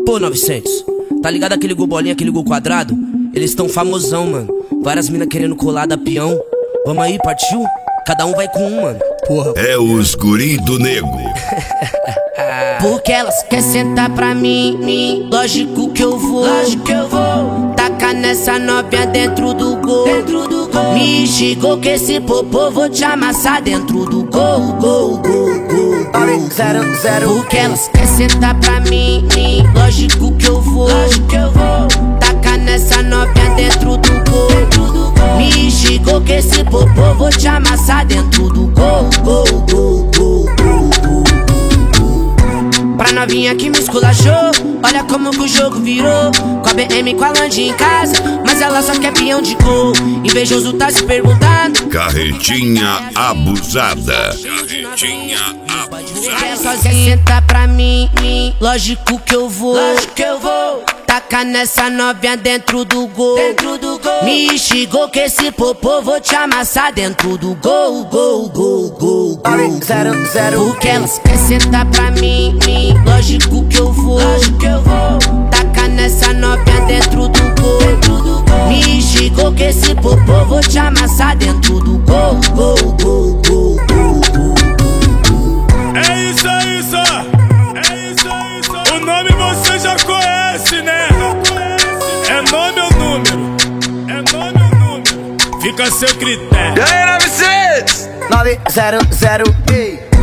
Pô, 900, tá ligado aquele gol bolinha, aquele gol quadrado? Eles tão famosão, mano. Várias minas querendo colar da peão. Vamos aí, partiu? Cada um vai com um, mano. Porra. É os guri do nego. Porque elas querem sentar pra mim, lógico que eu vou. Tacar nessa novinha dentro do gol. Me xingou que esse popô vou te amassar dentro do gol. Porque elas querem sentar pra mim, lógico que eu vou. Tacar nessa novinha dentro do gol. Me xingou que esse popô vou te amassar dentro do gol. Pra novinha que me esculachou, olha como que o jogo virou. Com a BM, com a Land em casa, mas ela só quer peão de gol. Invejoso tá se perguntando. Carretinha abusada. Ela só quer sentar pra mim, lógico que eu vou. Tacar nessa novinha dentro do gol. Me xingou que esse popô vou te amassar dentro do gol. Porque elas querem sentar pra mim, lógico que eu vou. Tacar nessa novinha dentro do gol. Me xingou que esse popô vou te amassar dentro do gol. É isso aí, só. O nome você já conhece, né? É nome ou número? Fica a seu critério. E aí, 900? 900, ei.